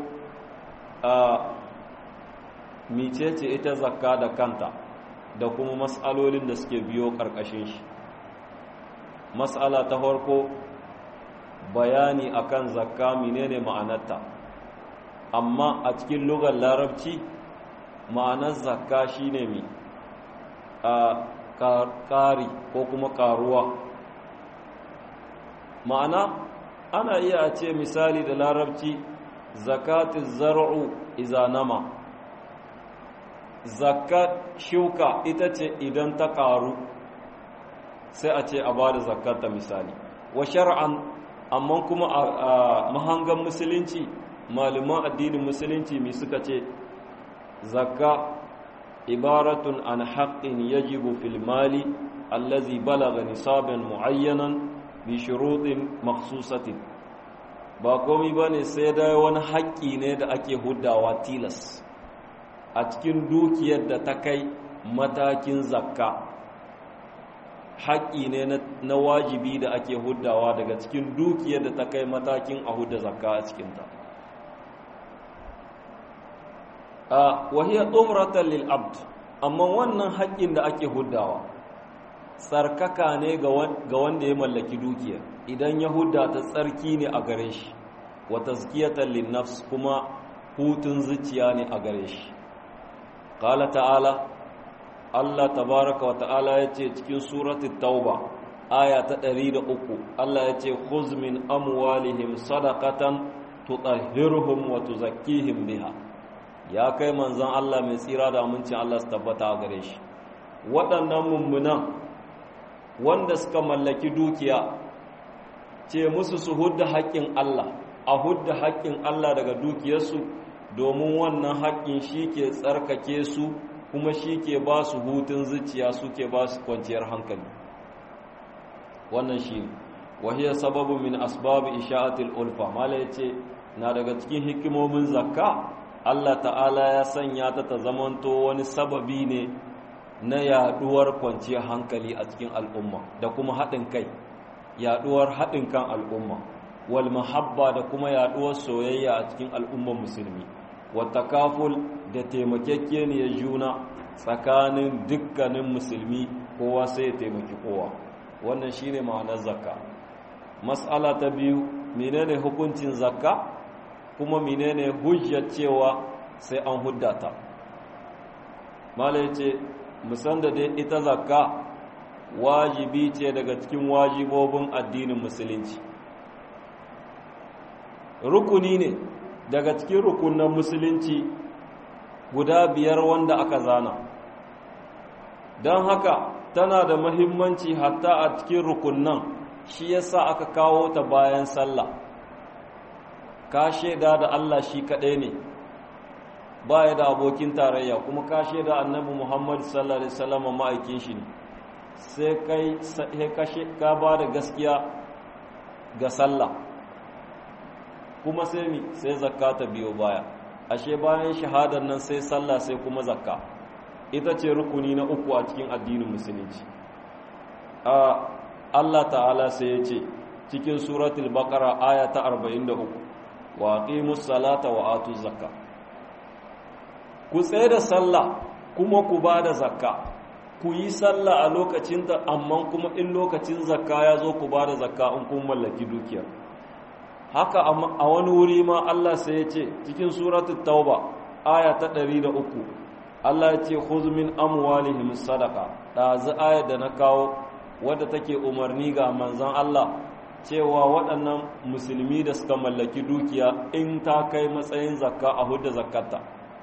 A: micece ita zakka da kanta da kuma mas'alolin da suke biyo ƙarƙashin shi mas'ala ta farko bayani akan zakka menene ma'anarta amma a cikin lugar larabci ma'anar zakka shine mi ƙari ko kuma ƙaruwa ma'ana ana iya a ce misali da larabci zakatiz zar'u iza nama, zakat shuka ita ce idan ta ƙaru sai a ce a ba da zakata misali. Wa shar'an, amma kuma a mahangan musulunci, malaman addinin musulunci mai suka ce zakka ibaratun an haqqin yajibu fil mali allazi balaga nisaban muayyanan bi shurutin makhsusatin, ba komai bane sai da wani haƙƙi ne da ake huddawa tilas a cikin dukiyar da ta kai matakin zakka. haƙƙi ne na wajibi da ake huddawa daga cikin dukiyar da ta kai matakin a hudda zakka a cikinta. Wahiyar tsohuratan lil'abd, amma wannan haƙƙin da ake huddawa tsarkaka ne ga wanda ya mallaki dukiyar, idan ya hudda ta tsarki ne a gare shi, wa tazkiyatan linnafs kuma hutun zuciya ne a gare shi. Qala ta'ala, Allah tabaraka wa ta'ala ya ce cikin suratul tauba aya ta 103, Allah ya ce khuz min amwalihim sadaqatan tutahhiruhum wa tuzakkihim biha. Ya kai manzon Allah mai tsira da amincin Allah su tabbata a gare shi, waɗannan mummunan wanda suka mallaki dukiya ce musu su hudda haƙƙin Allah, a hudda haƙƙin Allah daga dukiyarsu, domin wannan haƙƙin shi ke tsarkake su kuma shi ke ba su hutun zuciya, su ke ba su kwanciyar hankali. Wannan shi ne wahiyar sababu min asbabu isha'atul ulfa. Mala ya ce na daga cikin hikimomin zakka, Allah ta'ala ya sanya ta zamanto wani sababi ne na yaduwar kwanciyar hankali a cikin al'umma da kuma haɗin kai, yaduwar haɗin kan al'umma, wal mahabba da kuma yaduwar soyayya a cikin al'ummar musulmi, wa takaful da taimakekeniyar juna tsakanin dukkanin musulmi, kowa sai ya taimaki kowa. Wannan shine ma'anar zakka. Mas'ala ta biyu, menene hukuncin zakka kuma menene hujjar cewa sai an huddata? Mala yace musan da dai ita zakka wajibi ce daga cikin wajibobin addinin musulunci, rukuni ne daga cikin rukunan musulunci guda 5 wanda aka zana. Don haka tana da muhimmanci hatta a cikin rukunan, shi yasa aka kawo ta bayan sallah. Ka shaida da Allah shi kaɗai ne, ba ya da abokin tarayya, kuma ka shaida annabi Muhammad sallallahu alaihi wasallam ma'aikin shi ne, sai ka ba da gaskiya ga sallah, kuma sai mi sai zakka ta biyo baya. Ashe bayan shahadar nan sai sallah sai kuma zakka, ita ce rukuni na 3 a cikin addinin musulunci. Allah ta'ala sai ya ce cikin suratul baqara aya ta 43, wa aqimus salata wa atuz zakka, ku tsaye da sallah kuma ku ba da zakka, ku yi sallah a lokacinta, amma kuma in lokacin zakka ya zo ku ba da zakka in kun mallaki dukiyar. Haka a wani wuri ma Allah sai ya ce cikin suratul tauba aya ta 103, Allah ya ce khudh min amwalihim sadaqa. Ɗazu ayar da na kawo wadda take umarni ga manzon Allah cewa waɗannan musulmi da suka mallaki dukiya in ta kai matsayin zakka a hudda zakkata.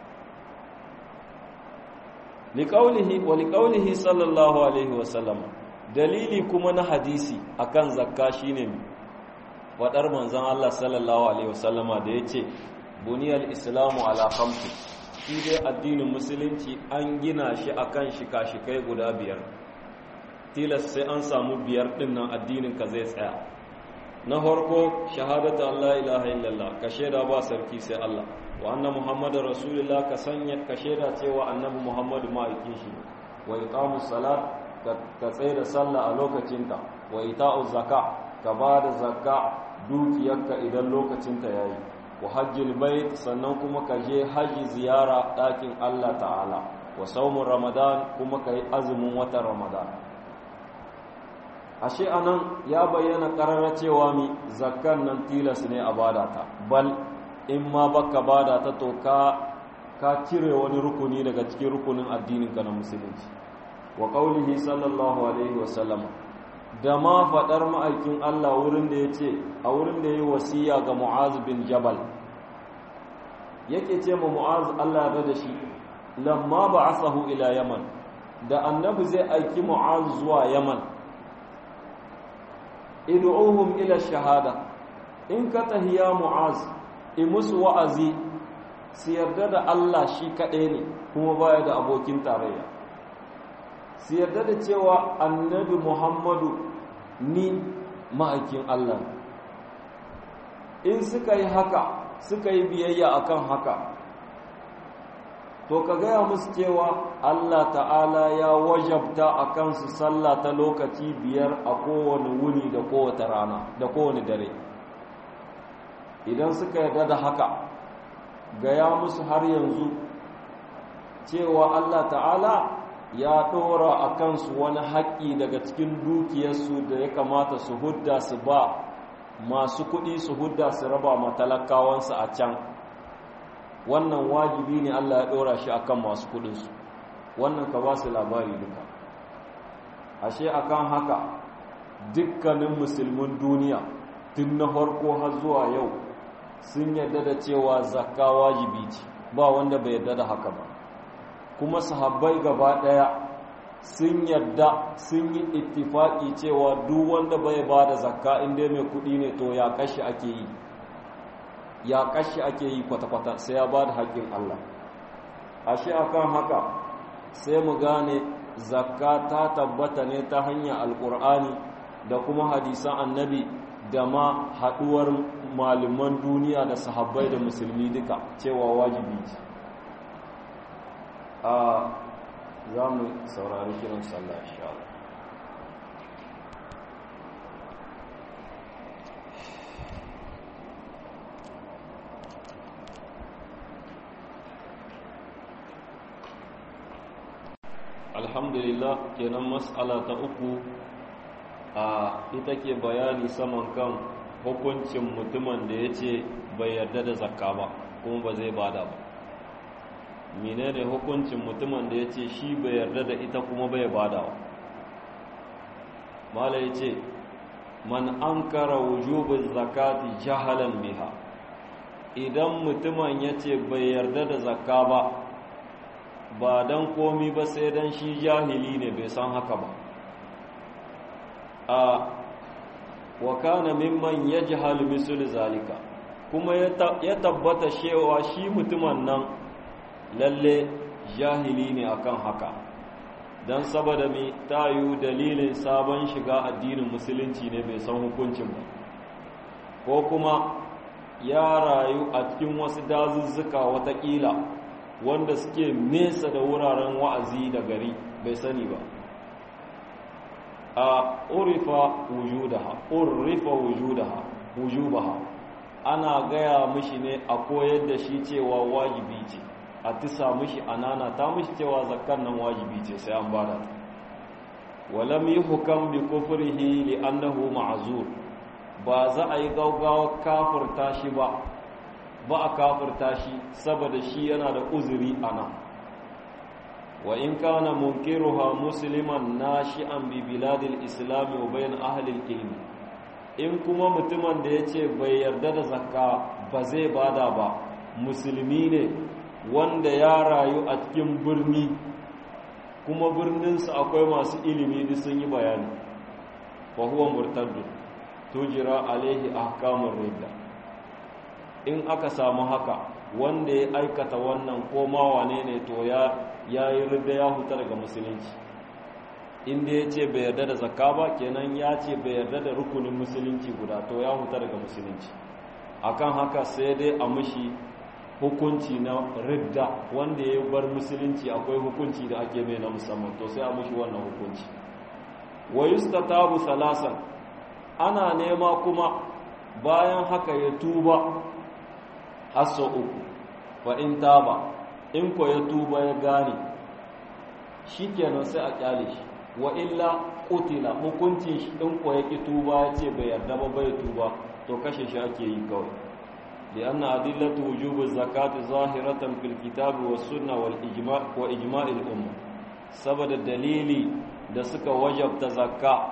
A: liƙaunihi sallallahu alaihi wasallam, dalili kuma na hadisi akan zakka shine faɗar manzon Allah sallallahu alaihi wasallama da ya ce buniyal islamu ala khamsi, shi dai addinin musulunci an gina shi akan shika-shikai guda 5, tilas sai an samu 5 ɗin nan addinin ka zai tsaya. Na farko shahadatu Allah ilaha illallah, ka shaida ba sarki sai Allah, wa anna muhammadar rasulullah, ka shaida cewa annabi muhammadu ma'aikin shi, wa iqamus salat, ka tsaye da sallah a lokacinta, wa ita'uz zaka, ka ba da zakka dukiyarka idan lokacinta yayi, wa hajjil bait, sannan kuma ka je haji ziyara ɗakin Allah ta'ala, wa saumun ramadan, kuma ka yi azumin watan ramadan. Ashe anan ya bayyana ƙarara cewa mi zakkan nan tilas ne a bada ta, bal in ma baka bada ta to ka cire wani rukuni daga cikin rukunin addininka na musulunci. Wa qaulihi sallallahu alaihi wasallam, da ma faɗar ma'aikin Allah wurin da ya ce a wurin da ya yi wasiya ga Mu'az bin Jabal yake ce ma Mu'az Allah ya da shi lamma ba'athahu ila Yaman da annabi zai aiki Mu'az zuwa Yaman id'uhum ila shahada in ka tahiya Mu'az musu wa'azi su yarda da Allah shi kaɗai ne kuma baya da abokin tarayya su yarda da cewa annabi Muhammadu ni ma'aikin Allah in suka yi haka suka yi biyayya akan haka to ka gaya musu cewa Allah ta'ala ya wajabta a kansu sallah ta lokaci 5 a kowane wuni da kowace rana da kowane dare idan suka yarda da haka gaya musu har yanzu cewa Allah ta'ala ya ɗora a kansu wani haƙƙi daga cikin dukiyarsu da ya kamata su hudda su ba masu kuɗi su hudda su raba matalakawansu a can wannan wajibi ne Allah ya ɗora shi akan masu kuɗinsu wannan ka ba su labari duka ashe akan haka dukkanin musulmin duniya tun na farko har zuwa yau sun yarda da cewa zakka wajibi ce ba wanda bai yarda da haka ba kuma sahabbai gaba daya sun yarda sun yi ittifaki cewa duk wanda bai ba da zakka inda mai kudi ne to ya kashi ake yi kwata-kwata sai ya ba da haƙƙin Allah ashe akan haka sai mu gane zakka ta tabbata ne ta hanyar alƙur'ani da kuma hadisan annabi da ma haɗuwar malaman duniya da sahabbai da musulmi duka cewa wajibi ce za mu saurari kiran sallah insha Allah. Alhamdulillah kenan mas'ala ta uku ita ke bayani saman kan hukuncin mutumin da ya ce bai yarda da zakka ba kuma ba zai bada ba. menene hukuncin mutumin da ya ce shi bai yarda da ita kuma bai badawa mala ya ce man ankara wujubin zakati jahalan biha idan mutumin ya ce bai yarda da zakka ba don komi ba sai don shi jahili ne bai san haka ba wa kana mimman yajhal misl zalika kuma ya tabbata cewa shi mutumin nan lalle jahili ne akan haka don saboda mai tayu dalilin sabon shiga addinin musulunci ne bai san hukuncin ba ko kuma ya rayu a cikin wasu dazuzzuka watakila wanda suke nesa da wuraren wa'azi da gari bai sani ba urifa wujubaha ana gaya mishi ne a koyar da shi cewa wajibi ce a tisa mishi anana ta mishi cewa zakkar nan wajibi ce sai an bada ta walam yuhkam bi kufrihi li annahu ma'zur ba za a yi gaugawa kafirta shi ba a kafirta shi saboda shi yana da uzuri ana wa in kana munkiruha musliman nashi'an bi biladil islam wa bayan ahli al-ilm in kuma mutumin da yace bai yarda da zakka ba zai bada ba musulmi ne wanda ya rayu a cikin birni kuma birninsa akwai masu ilimi da sun yi bayani fa huwa murtaddu tujira alaihi ahkamur ridda in aka samu haka wanda ya aikata wannan koma wane ne to ya yi ridda ya huta daga musulunci inda ya ce bai yarda da zakka ba kenan ya ce bai yarda da rukunin musulunci guda to ya huta daga musulunci akan haka sai dai a mushi hukunci na ridda wanda ya bar musulunci akwai hukunci da ake mai na musamman to sai a mushi wannan hukunci wa yustatabu salasan ana nema kuma bayan haka ya tuba hasso uku fa in taba in ko ya tuba ya gane shikenan sai a kyale shi wa illa qutila hukuncin shi in ko ya ki tuba ya ce bai yarda ba bai tuba to kashe shi ake yi kawai لأن أدلة وجوب الزكاة ظاهرة في الكتاب والسنة والإجماع وإجماع الأمة saboda dalili da suka wajabta zakka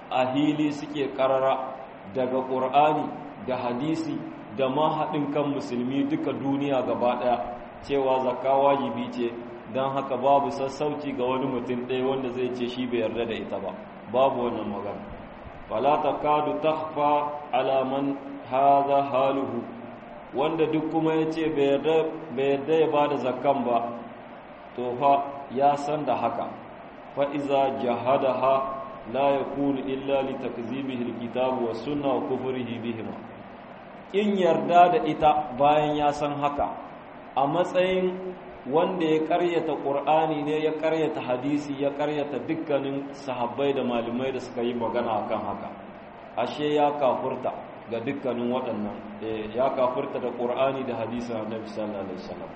A: a hili suke karara daga ƙur'ani da hadisi da ma haɗin kan musulmi duka duniya gaba ɗaya cewa zakka wajibi ce, don haka babu sassauci ga wani mutum ɗaya wanda zai ce shi bai yarda da ita ba, babu wannan magana. fala takadu takhfa ala man hadha haluhu, wanda duk kuma ya ce bai yarda ya ba da zakkan ba, to fa ya san da haka. fa iza jahadaha la yakunu illa li takzibihi alkitabu was sunna wa kufrihi bihima. In yarda da ita bayan ya san haka a matsayin wanda ya karyata qur'ani ne, ya karyata hadisi, ya karyata dukkanin sahabbai da malamai da suka yi magana akan haka, ashe ya kafurta ga dukkanin waɗannan, ya kafurta da qur'ani da hadisin annabi sallallahu alaihi wasallam.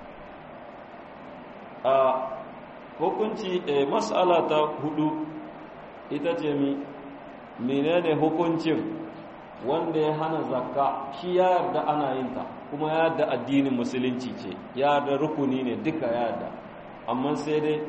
A: a hukunci mas'ala ta 4 ita ce menene hukuncin wanda ya hana zakka? Shi ya yarda ana yin ta, kuma ya yarda addinin musulunci ce, ya yarda rukuni ne, duka ya yarda, amma sai dai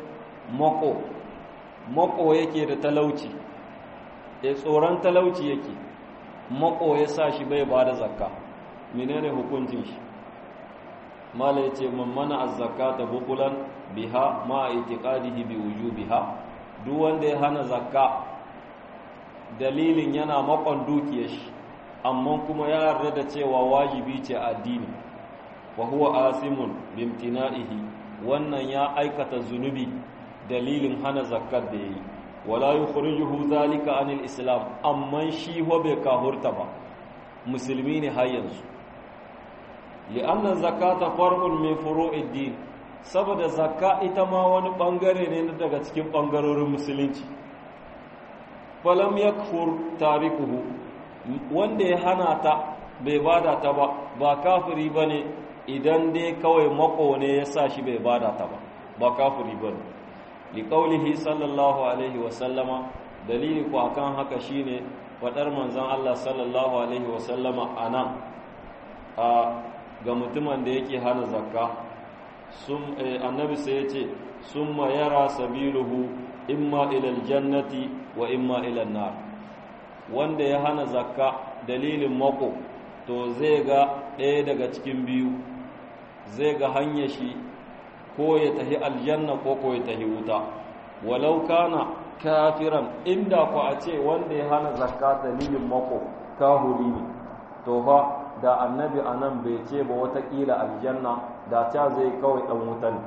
A: mako yake da talauci, tsoron talauci yake, mako ya sa shi bai ba da zakka. menene hukuncin shi? mala yace man mana az-zakata bukulan biha ma itiqadihi bi wujubiha, duk wanda ya hana zakka dalilin yana makon dukiyar shi, amma kuma ya yarda da cewa wajibi ce addini, wa huwa asimun bimtina'ihi, wannan ya aikata zunubi dalilin hana zakkar da yayi. wala yukhrijuhu zalika anil islam, amma shi ho bai kahurta ba, musulmi ne har yanzu. li'anna zakata far'un min furu'id din, saboda zakka ita ma wani bangare ne daga cikin bangarorin musulunci. falam yakfur tarikuhu, wanda ya hana ta bai bada ta ba kafiri bane, idan dai kawai mako ne ya sa shi bai bada ta ba kafiri bane. liqaulihi sallallahu alaihi wa sallama, dalili ko akan haka shine fadar manzon Allah sallallahu alaihi wa sallama anan ga mutumin da yake hana zakka. Annabi sai ya ce summa yara sabiluhu imma ila aljannati wa imma ila an-nar, wanda ya hana zakka dalilin mako to zai ga ɗaya daga cikin biyu, zai ga hanyar shi ko ya tahi aljanna ko ya tahi wuta. walau kana kafiran, inda ku a ce wanda ya hana zakka dalilin mako kahuri ne, to fa da annabi anan bai ce ba watakila aljanna, da ta zai kawai dan wuta ne.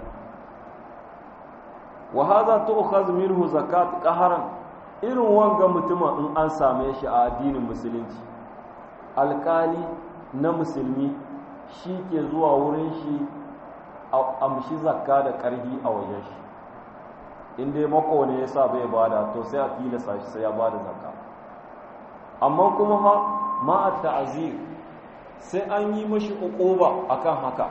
A: wa hadha tu'khadh minhu zakat qaharan, irin wanga mutumin in an same shi a addinin musulunci, alkali na musulmi shi ke zuwa wurin shi amshi zakka da karhi a wajen shi. in dai mako ne yasa bai bada, to sai a tilasta shi sai ya bada zakka. amma kuma ma ta'zir, sai an yi mashi uquba akan haka.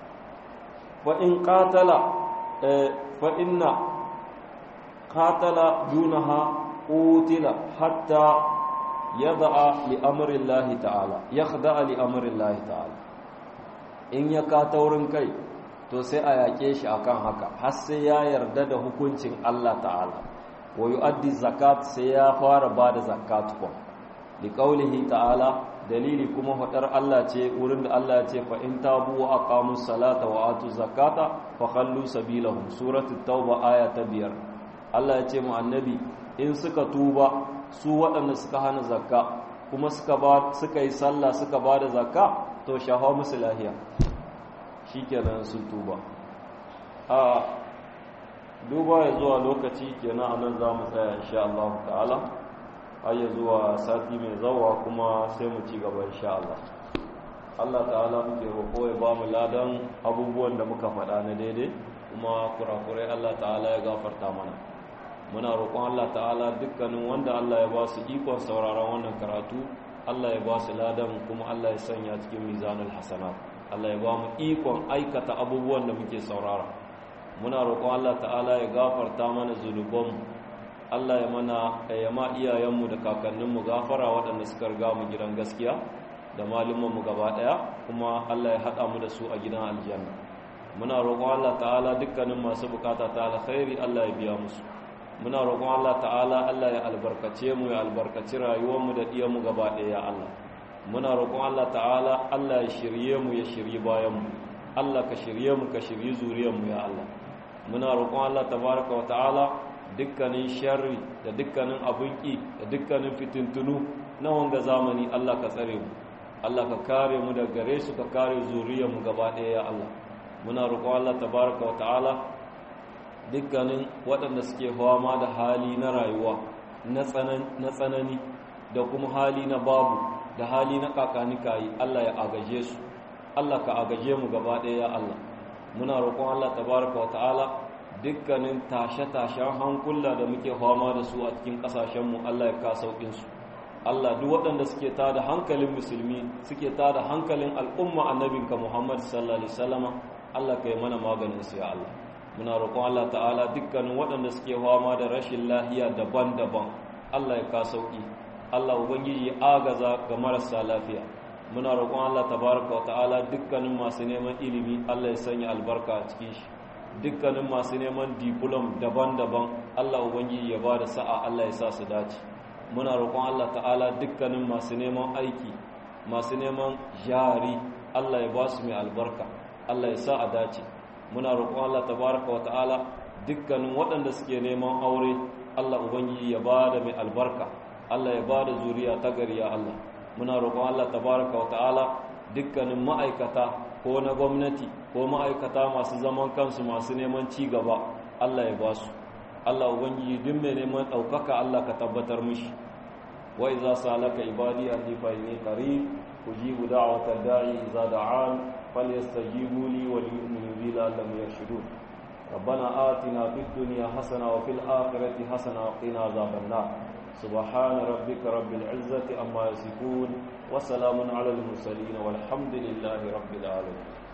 A: fa in qatala fa inna qatala dunaha qutila hatta yada'a li amri Allah ta'ala, yakhda'a li amri Allah ta'ala. in ya ka taurin kai to sai a yake shi akan haka har sai ya yarda da hukuncin Allah ta'ala. wa yu'addi zakat, sai ya fara bada zakat ko li qawlihi ta'ala, dalili kuma fadar Allah ce wurin da Allah ya ce fa in tabu wa aqamus salata wa atuz zakata fa khallu sabilahum, suratul tauba aya ta 5. Allah ya ce mu annabi in suka tuba su waɗanda suka hana zakka kuma suka yi sallah suka bada zakka, to shahawa musu lahiya, shikenan sun tuba. a duba ya zuwa lokaci kenan anan za mu tsaya insha Allah ta'ala, har ya zuwa sati mai zawa kuma sai mu ci gaba insha Allah. Allah ta'ala muke roƙo ya ba mu ladan abubuwan da muka faɗa na daidai, kuma kurakurai Allah ta'ala ya gafarta mana. muna roƙon Allah ta'ala dukkanin wanda Allah ya ba su ikon sauraron wannan karatu, Allah ya ba su ladan, kuma Allah ya sanya cikin mizanul hasanat. Allah ya ba mu ikon aikata abubuwan da muke saurara. muna roƙon Allah ta'ala ya gafarta mana zunubanmu, Allah ya ma iyayenmu da kakanninmu gafara waɗanda suka riga mu gidan gaskiya, da malumanmu gaba ɗaya, kuma Allah ya haɗa mu da su a gidan aljanna. muna roƙon Allah ta'ala dukkanin masu bukata ta alkhairi Allah ya biya musu, muna roƙon Allah ta'ala Allah ya albarkace mu ya albarkaci rayuwar mu da diyan mu gaba ɗaya ya Allah muna roƙon Allah ta'ala Allah ya shirye mu ya shirye bayan mu Allah ka shirye mu ka shirye zuriyar mu ya Allah muna roƙon Allah tabaraka wa ta'ala dukkanin sharri da dukkanin abunki da dukkanin fitintunu na wanga zamani Allah ka tsare mu Allah ka kare mu daga gare su ka kare zuriyar mu gaba ɗaya ya Allah muna roƙon Allah tabaraka wa ta'ala dukkanin waɗanda suke fama da hali na rayuwa na tsanani da kuma hali na babu da hali na kakanikayi Allah ya agaje su Allah ka agaje mu gaba ɗaya ya Allah muna roƙon Allah tabaraka wa ta'ala dukkanin tashe-tashen hankula da muke fama da su a cikin ƙasashenmu Allah ya ka sauƙin su Allah duk waɗanda suke tada hankalin musulmi suke tada hankalin al'umma annabinka Muhammad sallallahu alaihi wasallama Allah ka yi mana maganin su ya Allah muna roƙon Allah ta'ala dukkanin waɗanda suke fama da rashin lahiya daban-daban Allah ya ka sauƙi Allah ubangiji ya agaza ga marasa lafiya muna roƙon Allah tabaraka wa ta'ala dukkanin masu neman ilimi Allah ya sanya albarka a cikin shi dukkanin masu neman diplom daban-daban Allah ubangiji ya bada sa'a Allah ya sa su dace muna roƙon Allah ta'ala dukkanin masu neman aiki masu neman jari Allah ya ba su mai albarka Allah ya sa a dace muna roƙon Allah tabaraka wa ta'ala dukkanin waɗanda suke neman aure Allah ubangiji ya bada mai albarka Allah ya bada zuriya ta gari ya Allah muna roƙon Allah tabaraka wa ta'ala dukkanin ma'aikata ko na gwamnati ko ma'aikata masu zaman kansu masu neman ci gaba Allah ya ba su Allah ubangiji duk mai neman ɗaukaka Allah ka tabbatar mishi wa iza salaka ibadi anni fa inni qarib ujibu da'wata da'i iza da'an falyastajibu li wa liyu'minu bi la'allahum yarshudun ربنا آتنا في الدنيا حسنة وفي الآخرة حسنة وقنا عذاب النار سبحان ربك رب العزة عما يصفون وسلام على المرسلين والحمد لله رب العالمين